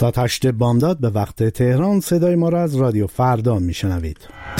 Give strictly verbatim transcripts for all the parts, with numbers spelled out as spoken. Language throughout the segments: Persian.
ساعت هشت بامداد به وقت تهران. صدای ما را از رادیو فردا میشنوید.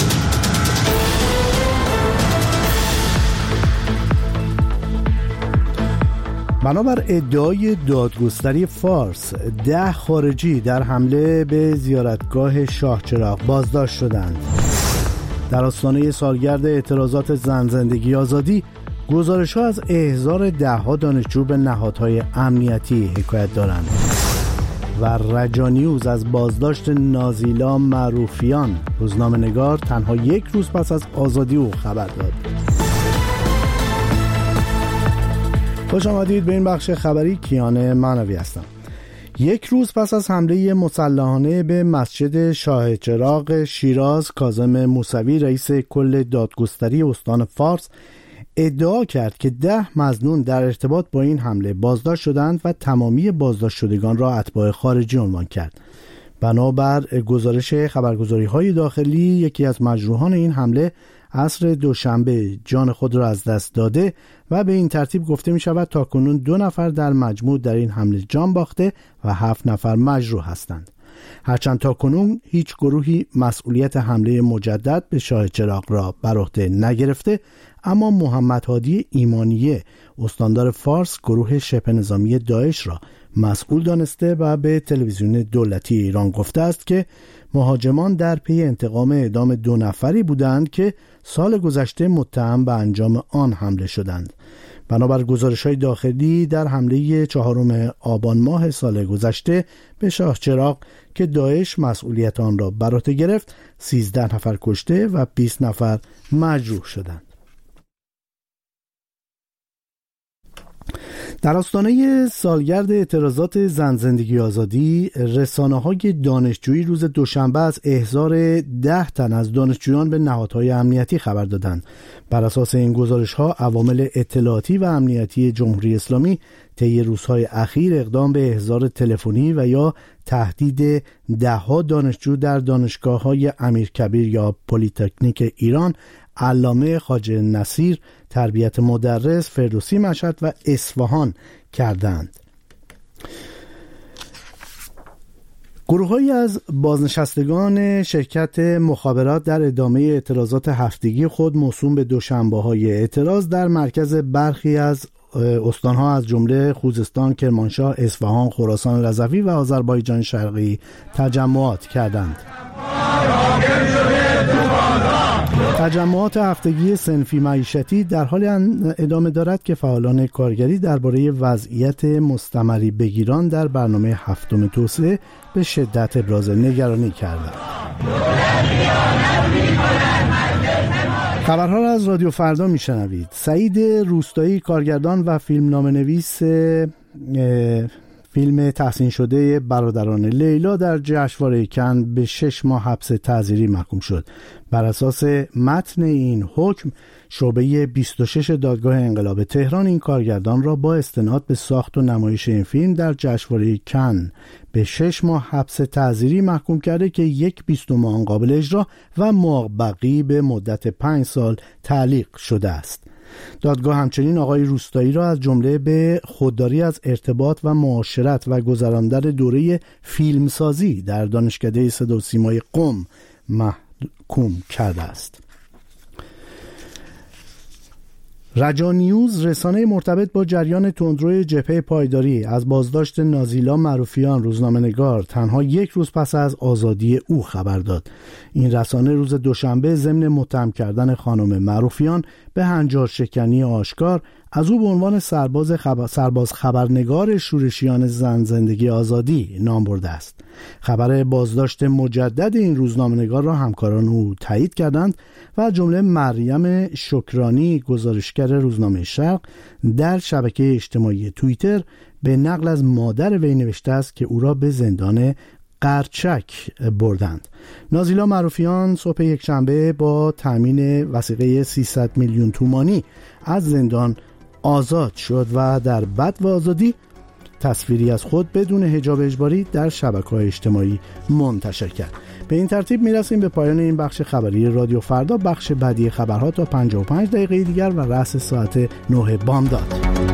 بنابر ادعای دادگستری فارس، ده خارجی در حمله به زیارتگاه شاه چراغ بازداشت شدند. در آستانه سالگرد اعتراضات زن زندگی آزادی، گزارش‌ها از احضار ده‌ها دانشجو به نهادهای امنیتی حکایت دارند. و رجا نیوز از بازداشت نازیلا معروفیان، روزنامه‌نگار، تنها یک روز پس از آزادی او خبر داد. خوش آمدید به این بخش خبری. کیان معنوی هستم. یک روز پس از حمله مسلحانه به مسجد شاه چراغ شیراز، کاظم موسوی، رئیس کل دادگستری استان فارس، ادعا کرد که ده مظنون در ارتباط با این حمله بازداشت شدند و تمامی بازداشت شدگان را اتباع خارجی عنوان کرد. بنابر گزارش خبرگزاری‌های داخلی، یکی از مجروحان این حمله عصر دوشنبه جان خود را از دست داده و به این ترتیب گفته می شود تاکنون دو نفر در مجموع در این حمله جان باخته و هفت نفر مجروح هستند. هرچند تاکنون هیچ گروهی مسئولیت حمله مجدد به شاه چراغ را بر عهده نگرفته، اما محمد هادی ایمانیه، استاندار فارس، گروه شبه نظامی داعش را مسئول دانسته و به تلویزیون دولتی ایران گفته است که مهاجمان در پی انتقام اعدام دو نفری بودند که سال گذشته متهم به انجام آن حمله شدند. بنابر گزارش‌های داخلی، در حمله چهارم آبان ماه سال گذشته به شاه چراغ که داعش مسئولیت آن را بر عهده گرفت، سیزده نفر کشته و بیست نفر مجروح شدند. در آستانه سالگرد اعتراضات زن زندگی آزادی، رسانه‌های دانشجویی روز دوشنبه از احضار ده تن از دانشجویان به نهادهای امنیتی خبر دادند. بر اساس این گزارش‌ها، عوامل اطلاعاتی و امنیتی جمهوری اسلامی طی روزهای اخیر اقدام به احضار تلفنی و یا تهدید ده‌ها دانشجو در دانشگاه‌های امیرکبیر یا پلی‌تکنیک ایران، علامه خواجه نصیر، تربیت مدرس، فردوسی مشهد و اصفهان کردند. گروه‌هایی از بازنشستگان شرکت مخابرات در ادامه اعتراضات هفتگی خود موسوم به دوشنبه‌های اعتراض در مرکز برخی از استانها از جمله خوزستان، کرمانشاه، اصفهان، خراسان رضوی و آذربایجان شرقی تجمعات کردند. تجمعات هفتگی صنفی معیشتی در حال ادامه دارد که فعالان کارگری درباره وضعیت مستمری بگیران در برنامه هفتم توسعه به شدت ابراز نگرانی کردند. خبرها را از رادیو فردا میشنوید. سعید روستایی، کارگردان و فیلمنامه نویس فیلم تحسین شده برادران لیلا، در جشنواره کن به شش ماه حبس تعزیری محکوم شد. بر اساس متن این حکم، شعبه بیست و شش دادگاه انقلاب تهران این کارگردان را با استناد به ساخت و نمایش این فیلم در جشنواره کن به شش ماه حبس تعزیری محکوم کرده که یک بیستم آن قابل اجرا و موقبی به مدت پنج سال تعلیق شده است. دادگاه همچنین آقای روستایی را از جمله به خودداری از ارتباط و معاشرت و گذراندن دوره فیلمسازی در دانشکده صدا و سیمای قم محکوم کرده است. رجا نیوز، رسانه مرتبط با جریان تندرو جبهه پایداری، از بازداشت نازیلا معروفیان، روزنامه‌نگار، تنها یک روز پس از آزادی او خبر داد. این رسانه روز دوشنبه ضمن متهم کردن خانم معروفیان به هنجار شکنی آشکار از او به عنوان سرباز خبر سرباز خبرنگار شورشیان زن زندگی آزادی نام برده است. خبر بازداشت مجدد این روزنامه‌نگار را همکاران او تایید کردند و جمله مریم شکرانی، گزارشگر روزنامه شرق، در شبکه اجتماعی توییتر به نقل از مادر وی نوشته است که او را به زندان قرچک بردند. نازیلا معروفیان صبح یکشنبه با تامین وثیقه سیصد میلیون تومانی از زندان آزاد شد و در بدو آزادی تصویری از خود بدون حجاب اجباری در شبکه‌های اجتماعی منتشر کرد. به این ترتیب میرسیم به پایان این بخش خبری رادیو فردا. بخش بعدی خبرها تا پنجاه و پنج دقیقه دیگر و رأس ساعت نه بامداد.